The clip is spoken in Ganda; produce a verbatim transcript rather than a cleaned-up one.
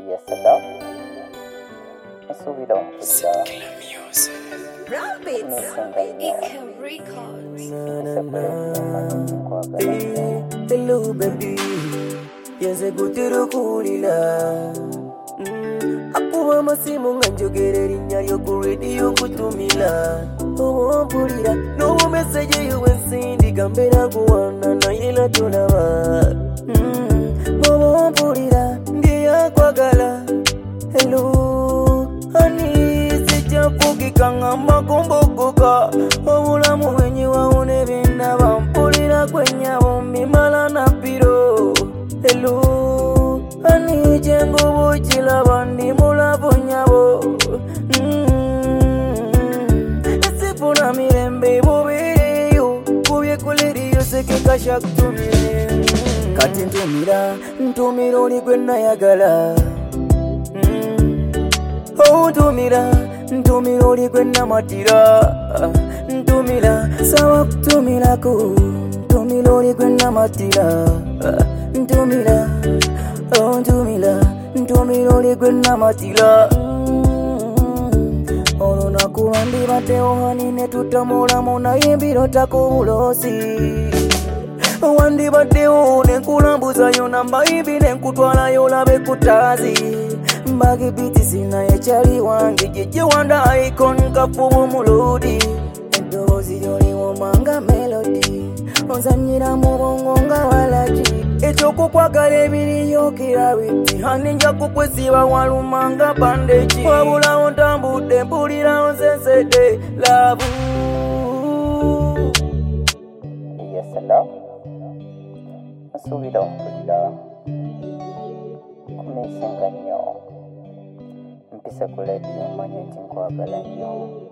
Yes, hello. Subira mpulira hello baby yenze gutera okulira akuba amasimu nga njogera erinnya lyo ku rediyo kutumira oba mpulira n'owa meseje yo wensindika mbeera kuwana naye era tolaba oba mpulira ndiyakwagala hello honey sijjafugika ngamba kumbukuka obulamu bwenyiwawo nebindaba mpulira kwenyabo mbimala na piro hello honey jengubu kilaba ndi mulavu nyabo esifuna mirembe bubiriyo kubye kuliriyo sekekasha kutumire kati ntumira ntumira oli gwe nayagala oh ntumira ntumira oli gwe namatira ntumira sawa kutumirako ntumira oli gwe namatira ntumira oh ntumira ntumira oli gwe namatira olunaku lwandibaddewo hani ne tutamulamu naye mbirotako bulosi wandibaddewo nenkulambuzayo nambayibi nenkutwalayo labe kutazi mbagi bitisi naye kyali wange jejje wanda icon kafubu muludi eddoboozi lyoliwomanga melodi ozanyira mu bongo nga walagi ekyokukwagala ebiriyokera biti hani nja kukwesiba walumanga bandeji wabulawo ntambudde mpulirawo nsensedde labu. Yes, hello. Subira mpulira kumesenga nnyo mpisa ku rediyo manye nti nkwagala nnyo